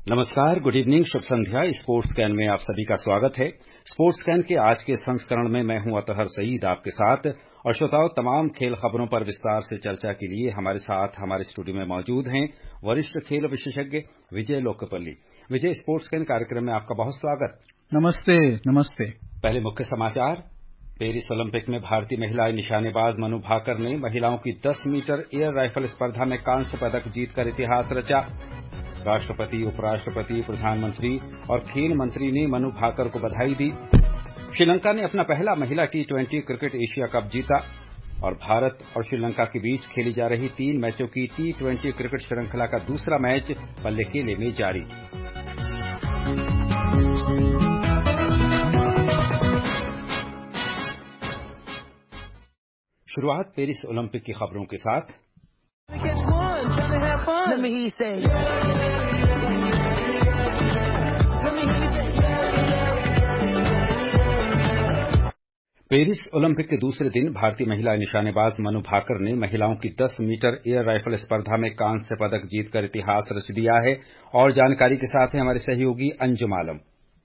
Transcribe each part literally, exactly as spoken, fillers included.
नमस्कार, good evening, शुभ संध्या। स्पोर्ट्स स्कैन में आप सभी का स्वागत है। स्पोर्ट्स स्कैन के आज के संस्करण में मैं हूं अतहर सईद आपके साथ, और श्रोताओं, तमाम खेल खबरों पर विस्तार से चर्चा के लिए हमारे साथ हमारे स्टूडियो में मौजूद हैं वरिष्ठ खेल विशेषज्ञ विजय लोकपल्ली। विजय, स्पोर्ट्स स्कैन कार्यक्रम में आपका बहुत स्वागत। नमस्ते। नमस्ते। पहले मुख्य समाचार। पेरिस ओलंपिक में भारतीय महिला निशानेबाज मनु भाकर ने महिलाओं की दस मीटर एयर राइफल स्पर्धा में कांस्य पदक जीतकर इतिहास रचा। राष्ट्रपति, उपराष्ट्रपति, प्रधानमंत्री और खेल मंत्री ने मनु भाकर को बधाई दी। श्रीलंका ने अपना पहला महिला T twenty cricket Asia cup जीता। और भारत और श्रीलंका के बीच खेली जा रही तीन मैचों की टी ट्वेंटी क्रिकेट श्रृंखला का दूसरा मैच पल्लेकेले में जारी। शुरुआत पेरिस ओलंपिक की खबरों के साथ। पेरिस ओलंपिक के दूसरे दिन भारतीय महिला निशानेबाज मनु भाकर ने महिलाओं की दस मीटर एयर राइफल स्पर्धा में कांस्य पदक जीतकर इतिहास रच दिया है। और जानकारी के साथ हैं हमारे सहयोगी अंजुम आलम।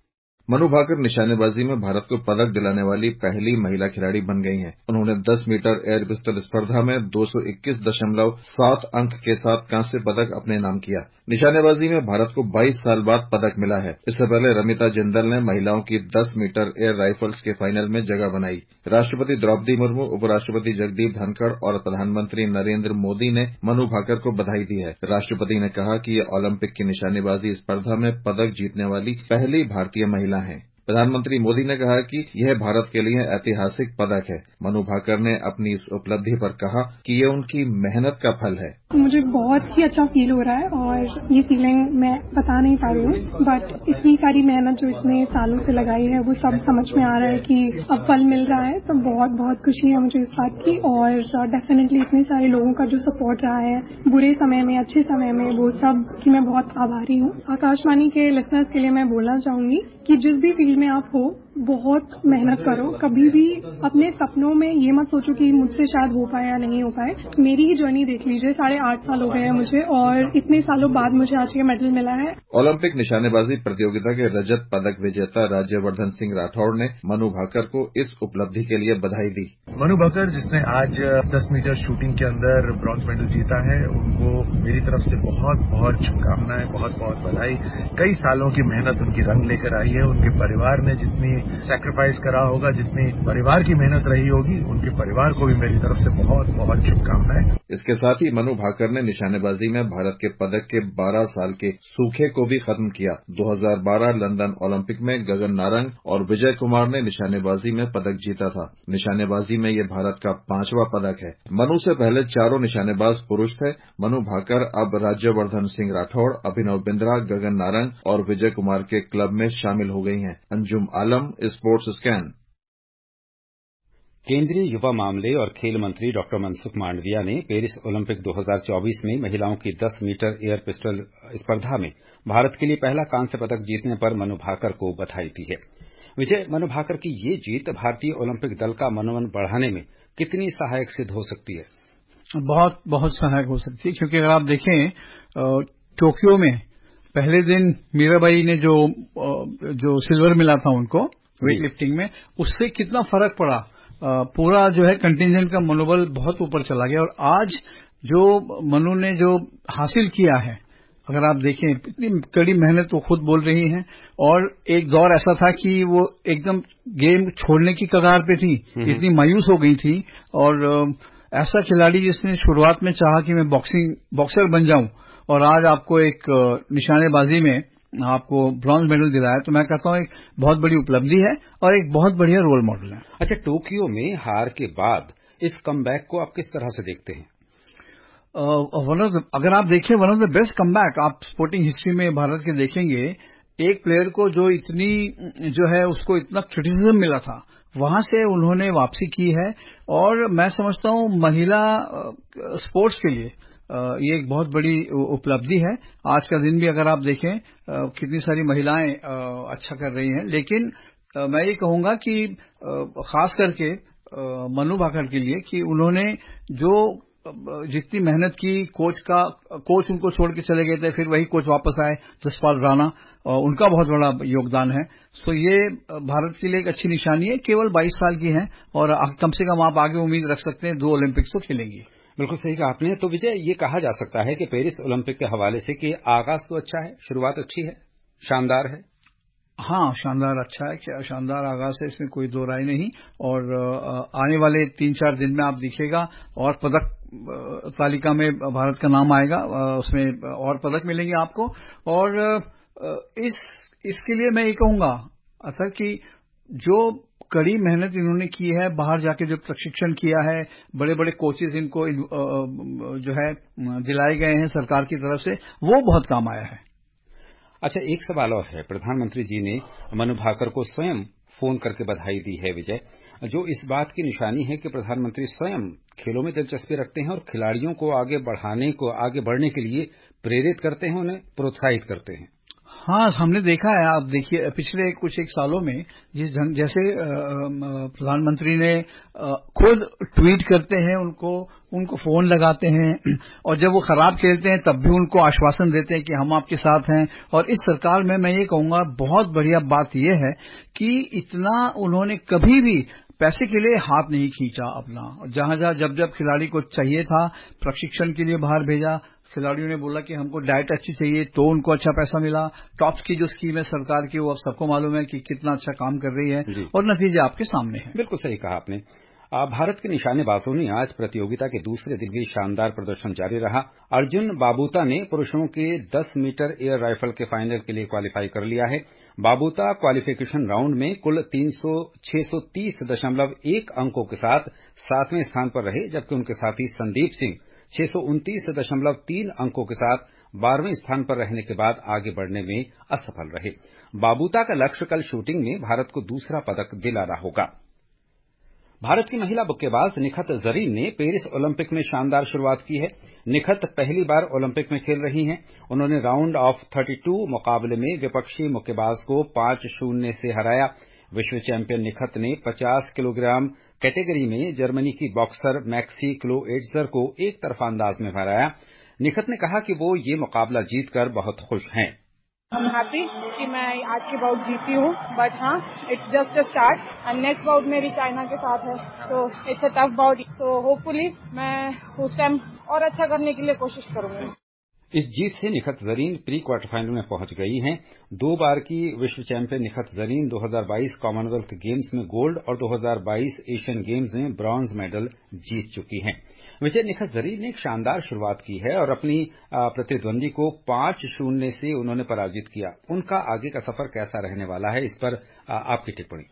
मनु भाकर निशानेबाजी में भारत को पदक दिलाने वाली पहली महिला खिलाड़ी बन गई हैं। उन्होंने दस मीटर एयर पिस्टल स्पर्धा में दो सौ इक्कीस दशमलव सात अंक के साथ कांस्य पदक अपने नाम किया। निशानेबाजी में भारत को बाईस साल बाद पदक मिला है। इससे पहले रमिता जिंदल ने महिलाओं की दस मीटर एयर राइफल्स के फाइनल में जगह बनाई। राष्ट्रपति द्रौपदी मुर्मू, उपराष्ट्रपति जगदीप धनखड़ और प्रधानमंत्री नरेंद्र मोदी ने मनु भाकर को बधाई दी है। राष्ट्रपति ने कहा कि ये ओलंपिक की निशानेबाजी स्पर्धा में पदक जीतने वाली पहली भारतीय महिला है। प्रधानमंत्री मोदी ने कहा कि यह भारत के लिए ऐतिहासिक पदक है। मनु भाकर ने अपनी इस उपलब्धि पर कहा कि ये उनकी मेहनत का फल है। मुझे बहुत ही अच्छा फील हो रहा है और ये फीलिंग मैं बता नहीं पा रही हूँ, बट इतनी सारी मेहनत जो इतने सालों से लगाई है वो सब समझ में आ रहा है कि अब फल मिल रहा है। तो बहुत बहुत खुशी है मुझे इस बात की। और डेफिनेटली इतने सारे लोगों का जो सपोर्ट रहा है बुरे समय में, अच्छे समय में, वो सब की मैं बहुत आभारी हूँ। आकाशवाणी के लिसनर्स के लिए मैं बोलना चाहूंगी कि जिस भी फील्ड में आप हो, बहुत मेहनत करो। कभी भी अपने सपनों में ये मत सोचो कि मुझसे शायद हो पाए या नहीं हो पाए। मेरी ही जर्नी देख लीजिए, साढ़े आठ साल हो गए हैं मुझे और इतने सालों बाद मुझे आज ये मेडल मिला है। ओलंपिक निशानेबाजी प्रतियोगिता के रजत पदक विजेता राज्यवर्धन सिंह राठौड़ ने मनु भाकर को इस उपलब्धि के लिए बधाई दी। मनु भाकर, जिसने आज दस मीटर शूटिंग के अंदर ब्रॉन्ज मेडल जीता है, उनको मेरी तरफ से बहुत बहुत शुभकामनाएं, बहुत बहुत बधाई। कई सालों की मेहनत उनकी रंग लेकर आई है। उनके परिवार ने जितनी सैक्रिफाइस करा होगा, जितनी परिवार की मेहनत रही होगी, उनके परिवार को भी मेरी तरफ से बहुत बहुत शुभकामनाएं। इसके साथ ही मनु भाकर ने निशानेबाजी में भारत के पदक के बारह साल के सूखे को भी खत्म किया। दो हज़ार बारह लंदन ओलंपिक में गगन नारंग और विजय कुमार ने निशानेबाजी में पदक जीता था। निशानेबाजी में ये भारत का पांचवा पदक है। मनु से पहले चारों निशानेबाज पुरुष थे। मनु भाकर अब राज्यवर्धन सिंह राठौड़, अभिनव बिंद्रा, गगन नारंग और विजय कुमार के क्लब में शामिल हो गई हैं। Anjum Alam, sports scan. केंद्रीय युवा मामले और खेल मंत्री डॉक्टर मनसुख मांडविया ने पेरिस ओलंपिक दो हज़ार चौबीस में महिलाओं की दस मीटर एयर पिस्टल स्पर्धा में भारत के लिए पहला कांस्य पदक जीतने पर मनु भाकर को बधाई दी है। विजय, मनु भाकर की ये जीत भारतीय ओलंपिक दल का मनोबल बढ़ाने में कितनी सहायक सिद्ध हो सकती है? बहुत बहुत सहायक हो सकती है, क्योंकि अगर आप देखें टोक्यो में पहले दिन मीराबाई ने जो जो सिल्वर मिला था उनको वेट लिफ्टिंग में, उससे कितना फर्क पड़ा। पूरा जो है कंटिंजेंट का मनोबल बहुत ऊपर चला गया। और आज जो मनु ने जो हासिल किया है, अगर आप देखें, इतनी कड़ी मेहनत वो खुद बोल रही हैं। और एक दौर ऐसा था कि वो एकदम गेम छोड़ने की कगार पे थी, इतनी मायूस हो गई थी। और ऐसा खिलाड़ी जिसने शुरुआत में चाहा कि मैं बॉक्सिंग बॉक्सर बन जाऊं, और आज आपको एक निशानेबाजी में आपको ब्रॉन्ज मेडल दिलाया, तो मैं कहता हूं एक बहुत बड़ी उपलब्धि है और एक बहुत बढ़िया रोल मॉडल है। अच्छा, टोक्यो में हार के बाद इस कमबैक को आप किस तरह से देखते हैं? वन ऑफ द, अगर आप देखें, one of the best comeback आप स्पोर्टिंग हिस्ट्री में भारत के देखेंगे। एक प्लेयर को जो इतनी जो है उसको इतना क्रिटिसिज्म मिला था, वहां से उन्होंने वापसी की है। और मैं समझता हूं महिला स्पोर्ट्स के लिए ये एक बहुत बड़ी उपलब्धि है। आज का दिन भी अगर आप देखें, कितनी सारी महिलाएं अच्छा कर रही हैं। लेकिन मैं ये कहूंगा कि खास करके मनु भाकर के लिए कि उन्होंने जो जितनी मेहनत की, कोच का कोच उनको छोड़ के चले गए थे, फिर वही कोच वापस आए, जसपाल राणा, उनका बहुत बड़ा योगदान है। सो ये भारत के लिए एक अच्छी निशानी है। केवल बाईस साल की हैं और कम से कम आप आगे उम्मीद रख सकते हैं दो ओलंपिक्स तो खेलेंगी। बिल्कुल सही कहा आपने। तो विजय, ये कहा जा सकता है कि पेरिस ओलंपिक के हवाले से कि आगाज तो अच्छा है, शुरुआत अच्छी है, शानदार है। हाँ, शानदार अच्छा है, क्या शानदार आगाज है, इसमें कोई दो राय नहीं। और आने वाले तीन चार दिन में आप देखिएगा और पदक तालिका में भारत का नाम आएगा, उसमें और पदक मिलेंगे आपको। और इस इसके लिए मैं ये कहूंगा असल कि जो कड़ी मेहनत इन्होंने की है, बाहर जाके जो प्रशिक्षण किया है, बड़े बड़े कोचेज इनको जो है दिलाए गए हैं सरकार की तरफ से, वो बहुत काम आया है। अच्छा, एक सवाल और है। प्रधानमंत्री जी ने मनु भाकर को स्वयं फोन करके बधाई दी है विजय, जो इस बात की निशानी है कि प्रधानमंत्री स्वयं खेलों में दिलचस्पी रखते हैं और खिलाड़ियों को आगे बढ़ाने को आगे बढ़ने के लिए प्रेरित करते हैं, उन्हें प्रोत्साहित करते हैं। हाँ, हमने देखा है। आप देखिए पिछले कुछ एक सालों में जिस ढंग जैसे प्रधानमंत्री ने खुद ट्वीट करते हैं, उनको उनको फोन लगाते हैं और जब वो खराब खेलते हैं तब भी उनको आश्वासन देते हैं कि हम आपके साथ हैं। और इस सरकार में मैं ये कहूंगा बहुत बढ़िया बात यह है कि इतना उन्होंने कभी भी पैसे के लिए हाथ नहीं खींचा अपना। जहां जहां जब जब खिलाड़ी को चाहिए था प्रशिक्षण के लिए बाहर भेजा, खिलाड़ियों ने बोला कि हमको डाइट अच्छी चाहिए तो उनको अच्छा पैसा मिला। टॉप्स की जो स्कीम है सरकार की, वो अब सबको मालूम है कि कितना अच्छा काम कर रही है और नतीजे आपके सामने हैं। बिल्कुल सही कहा आपने। भारत के निशानेबाजों ने आज प्रतियोगिता के दूसरे दिन भी शानदार प्रदर्शन जारी रहा। अर्जुन बाबूता ने पुरुषों के दस मीटर एयर राइफल के फाइनल के लिए क्वालिफाई कर लिया है। बाबूता क्वालिफिकेशन राउंड में कुल तीन सौ छह सौ तीस दशमलव एक अंकों के साथ सातवें स्थान पर रहे, जबकि उनके साथी संदीप सिंह छह सौ उनतीस दशमलव तीन अंकों के साथ बारहवें स्थान पर रहने के बाद आगे बढ़ने में असफल रहे। बाबूता का लक्ष्य कल शूटिंग में भारत को दूसरा पदक दिलाना होगा। भारत की महिला मुक्केबाज निखत जरीन ने पेरिस ओलंपिक में शानदार शुरुआत की है। निखत पहली बार ओलंपिक में खेल रही हैं। उन्होंने राउंड ऑफ बत्तीस मुकाबले में विपक्षी मुक्केबाज को पांच शून्य से हराया। विश्व चैंपियन निखत ने पचास किलोग्राम कैटेगरी में जर्मनी की बॉक्सर मैक्सी क्लोएट्जर को एक तरफा अंदाज में हराया। निखत ने कहा कि वो ये मुकाबला जीतकर बहुत खुश हैं। I'm happy कि मैं आज की बाउट जीती हूँ, बट हाँ it's just a start and next bout मेरी चाइना के साथ है, तो it's a tough bout. So hopefully मैं उस टाइम और अच्छा करने के लिए कोशिश करूंगी। इस जीत से Nikhat Zareen pre quarter final में पहुंच गई हैं। दो बार की विश्व चैंपियन निखत जरीन दो हज़ार बाईस कॉमनवेल्थ गेम्स में गोल्ड और दो हज़ार बाईस एशियन गेम्स में ब्रॉन्ज मेडल जीत चुकी हैं। विजय, निखत जरीन ने एक शानदार शुरुआत की है और अपनी प्रतिद्वंदी को पांच शून्य से उन्होंने पराजित किया। उनका आगे का सफर कैसा रहने वाला है, इस पर आपकी टिप्पणी।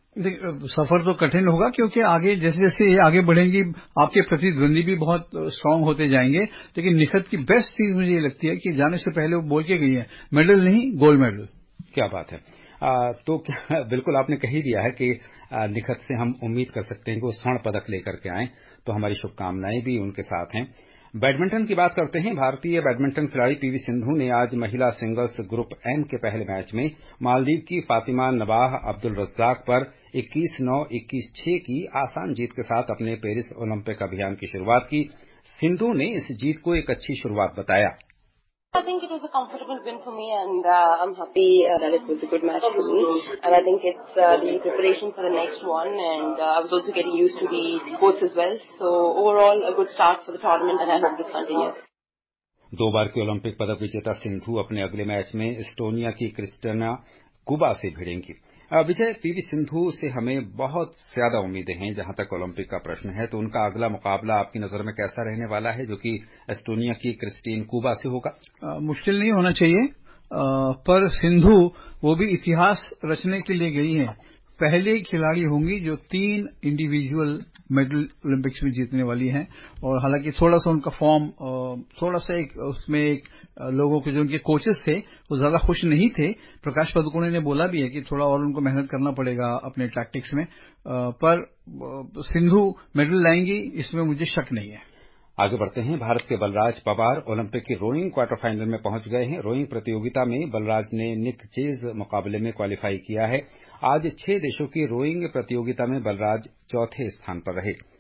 सफर तो कठिन होगा क्योंकि आगे जैसे जैसे ये आगे बढ़ेंगी आपके प्रतिद्वंदी भी बहुत स्ट्रांग होते जाएंगे। लेकिन निखत की बेस्ट चीज मुझे ये लगती है कि जाने से पहले वो बोल के गई है मेडल नहीं गोल्ड मेडल। क्या बात है। आ, तो क्या बिल्कुल आपने कही दिया है कि निखत से हम उम्मीद कर सकते हैं कि वो स्वर्ण पदक लेकर के आए, तो हमारी शुभकामनाएं भी उनके साथ हैं। बैडमिंटन की बात करते हैं। भारतीय बैडमिंटन खिलाड़ी पीवी सिंधु ने आज महिला सिंगल्स ग्रुप एम के पहले मैच में मालदीव की फातिमा नबाह अब्दुल रज्जाक पर इक्कीस नौ इक्कीस छह की आसान जीत के साथ अपने पेरिस ओलंपिक अभियान की शुरुआत की। सिंधु ने इस जीत को एक अच्छी शुरुआत बताया। I think it was a comfortable win for me, and uh, I'm happy uh, that it was a good match for me. And I think it's uh, the preparation for the next one, and uh, I was also getting used to the courts as well. So overall, a good start for the tournament, and I hope this continues. दो बार की Olympic पदक विजेता सिंधु अपने अगले match में Estonia की Christina Quba से भिड़ेंगी। विजय, PV Sindhu से हमें बहुत ज्यादा उम्मीदें हैं जहां तक ओलंपिक का प्रश्न है, तो उनका अगला मुकाबला आपकी नजर में कैसा रहने वाला है, जो कि एस्टोनिया की क्रिस्टीन कुबा से होगा? आ, मुश्किल नहीं होना चाहिए, आ, पर सिंधु वो भी इतिहास रचने के लिए गई हैं। पहले खिलाड़ी होंगी जो तीन इंडिविजुअल मेडल ओलंपिक्स में जीतने वाली हैं। और हालांकि थोड़ा सा उनका फॉर्म थोड़ा सा एक उसमें एक लोगों के जो उनके कोचेस थे वो ज्यादा खुश नहीं थे। प्रकाश पादुकोणे ने बोला भी है कि थोड़ा और उनको मेहनत करना पड़ेगा अपने टैक्टिक्स में, पर सिंधु मेडल लाएंगी इसमें मुझे शक नहीं है। आगे बढ़ते हैं। भारत के बलराज पवार ओलंपिक की रोइंग क्वार्टर फाइनल में पहुंच गए हैं। रोइंग प्रतियोगिता में बलराज ने निक चेज मुकाबले में क्वालिफाई किया है। आज छह देशों की रोइंग प्रतियोगिता में बलराज चौथे स्थान पर रहे।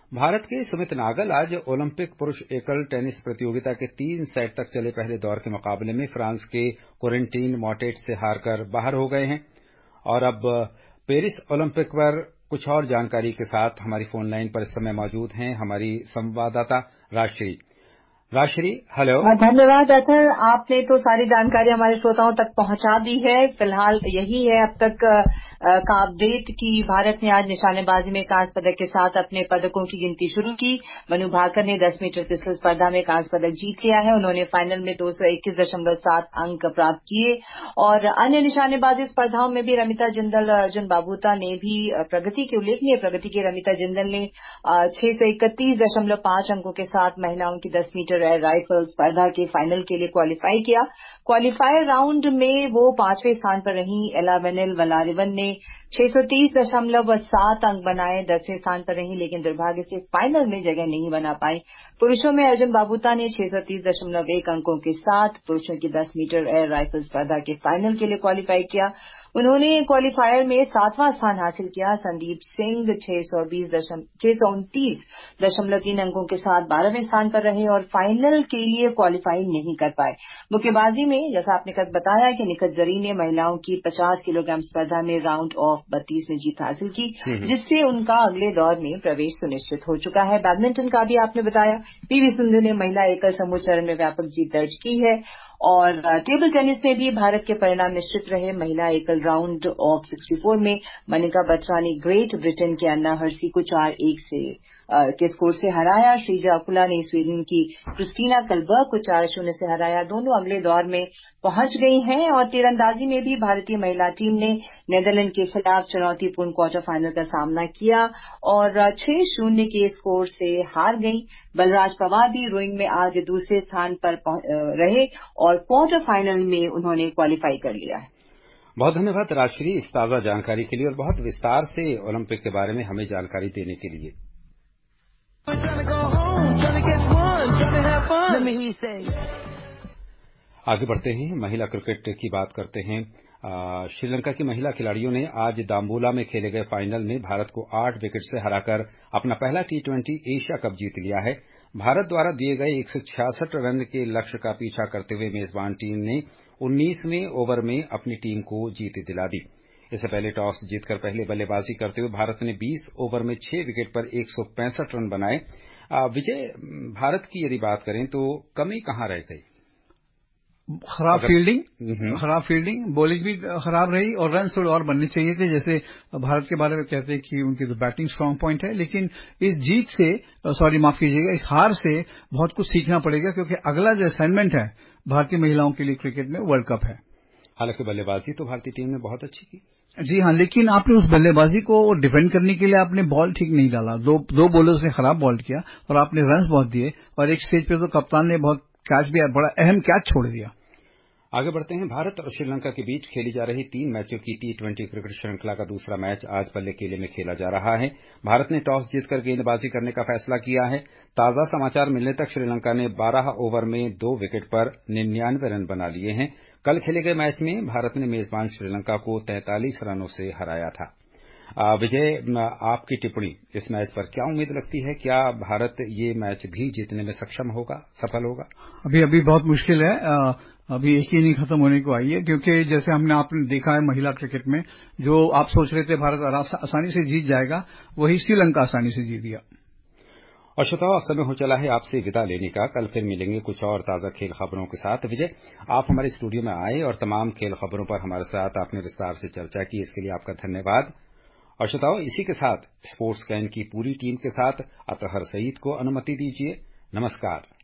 भारत के सुमित नागल आज ओलंपिक पुरुष एकल टेनिस प्रतियोगिता के तीन सेट तक चले पहले दौर के मुकाबले में फ्रांस के कोरेंटीन मॉटेट से हारकर बाहर हो गए हैं और अब पेरिस ओलंपिक पर कुछ और जानकारी के साथ हमारी फोन लाइन पर इस समय मौजूद हैं हमारी संवाददाता राजश्री। राजश्री, हेलो। धन्यवाद अथर, आपने तो सारी जानकारी हमारे श्रोताओं तक पहुंचा दी है। फिलहाल यही है अब तक का अपडेट कि भारत ने आज निशानेबाजी में कांस्य पदक के साथ अपने पदकों की गिनती शुरू की। मनु भाकर ने दस मीटर पिस्टल स्पर्धा में कांस्य पदक जीत लिया है। उन्होंने फाइनल में दो सौ इक्कीस दशमलव सात अंक प्राप्त किए और अन्य निशानेबाजी स्पर्धाओं में भी रमिता जिंदल और अर्जुन बाबूता ने भी प्रगति की उल्लेखनीय प्रगति की। रमिता जिंदल ने छह सौ इकतीस दशमलव पांच अंकों के साथ महिलाओं की दस मीटर एयर राइफल स्पर्धा के फाइनल के लिए क्वालिफाई किया। क्वालिफायर राउंड में वो पांचवें स्थान पर रही। एला वेनिल वलारिवन ने छह सौ तीस दशमलव सात अंक बनाए, दसवें स्थान पर रही, लेकिन दुर्भाग्य से फाइनल में जगह नहीं बना पाई। पुरुषों में अर्जुन बाबूता ने छह सौ तीस दशमलव एक अंकों के साथ पुरुषों की दस मीटर एयर राइफल स्पर्धा के फाइनल के लिए क्वालिफाई किया। उन्होंने क्वालिफायर में सातवां स्थान हासिल किया। संदीप सिंह छह सौ बीस छह सौ उनतीस दशमलव तीन अंकों के साथ बारहवें स्थान पर रहे और फाइनल के लिए क्वालिफाई नहीं कर पाए। मुक्केबाजी में जैसा आपने कल बताया कि निखत जरीन ने महिलाओं की पचास किलोग्राम स्पर्धा में राउंड ऑफ बत्तीस में जीत हासिल की, जिससे उनका अगले दौर में प्रवेश सुनिश्चित हो चुका है। बैडमिंटन का भी आपने बताया, पीवी सिंधु ने महिला एकल समूह चरण में व्यापक जीत दर्ज की है और टेबल टेनिस में भी भारत के परिणाम निश्चित रहे। महिला एकल राउंड ऑफ चौंसठ में मनिका बत्रा ने ग्रेट ब्रिटेन के अन्ना हर्सी को चार एक से के स्कोर से हराया। श्रीजा अकुला ने स्वीडन की क्रिस्टीना कलबर्ग को चार शून्य से हराया। दोनों अगले दौर में पहुंच गई हैं और तीरंदाजी में भी भारतीय महिला टीम ने नीदरलैंड के खिलाफ चुनौतीपूर्ण क्वार्टर फाइनल का सामना किया और छह शून्य के स्कोर से हार गई। बलराज पवार भी रोइंग में आज दूसरे स्थान पर रहे और क्वार्टर फाइनल में उन्होंने क्वालिफाई कर लिया है। बहुत धन्यवाद राजश्री इस ताजा जानकारी के लिए और बहुत विस्तार से ओलंपिक के बारे में हमें जानकारी देने के लिए। आगे बढ़ते हैं, महिला क्रिकेट की बात करते हैं। श्रीलंका की महिला खिलाड़ियों ने आज दाम्बुला में खेले गए फाइनल में भारत को आठ विकेट से हराकर अपना पहला टी ट्वेंटी एशिया कप जीत लिया है। भारत द्वारा दिए गए एक सौ छियासठ रन के लक्ष्य का पीछा करते हुए मेजबान टीम ने उन्नीसवें ओवर में अपनी टीम को जीत दिला दी। इससे पहले टॉस जीतकर पहले बल्लेबाजी करते हुए भारत ने बीस ओवर में छह विकेट पर एक सौ पैंसठ रन बनाए। विजय, भारत की यदि बात करें तो कमी कहां रह गई? खराब फील्डिंग खराब फील्डिंग बॉलिंग भी खराब रही और रन थोड़े और बनने चाहिए थे। जैसे भारत के बारे में कहते हैं कि उनकी तो बैटिंग स्ट्रांग पॉइंट है, लेकिन इस जीत से, सॉरी माफ कीजिएगा, इस हार से बहुत कुछ सीखना पड़ेगा क्योंकि अगला जो असाइनमेंट है भारतीय महिलाओं के लिए क्रिकेट में वर्ल्ड कप है। हालांकि बल्लेबाजी तो भारतीय टीम ने बहुत अच्छी की। जी हाँ, लेकिन आपने उस बल्लेबाजी को डिफेंड करने के लिए आपने बॉल ठीक नहीं डाला। दो दो बॉलर्स ने खराब बॉल किया और आपने रन बहुत दिए और एक स्टेज पे तो कप्तान ने बहुत कैच भी, बड़ा अहम कैच छोड़ दिया। आगे बढ़ते हैं। भारत और श्रीलंका के बीच खेली जा रही तीन मैचों की टी ट्वेंटी क्रिकेट श्रृंखला का दूसरा मैच आज पल्लेकेले में खेला जा रहा है। भारत ने टॉस जीतकर गेंदबाजी करने का फैसला किया है। ताजा समाचार मिलने तक श्रीलंका ने बारह ओवर में दो विकेट पर निन्यानवे रन बना लिए हैं। कल खेले गए मैच में भारत ने मेजबान श्रीलंका को तैंतालीस रनों से हराया था। विजय, आपकी टिप्पणी इस मैच पर, क्या उम्मीद लगती है? क्या भारत ये मैच भी जीतने में सक्षम होगा, सफल होगा? अभी अभी बहुत मुश्किल है। अभी एक ही इनिंग खत्म होने को आई है क्योंकि जैसे हमने आपने देखा है महिला क्रिकेट में, जो आप सोच रहे थे भारत आसानी से जीत जाएगा, वही श्रीलंका आसानी से जीत गया। और श्रोताओ, अब समय हो चला है आपसे विदा लेने का। कल फिर मिलेंगे कुछ और ताजा खेल खबरों के साथ। विजय, आप हमारे स्टूडियो में आए और तमाम खेल खबरों पर हमारे साथ आपने विस्तार से चर्चा की, इसके लिए आपका धन्यवाद। और श्रोताओ, इसी के साथ स्पोर्ट्स कैन की पूरी टीम के साथ अतहर सईद को अनुमति दीजिए। नमस्कार।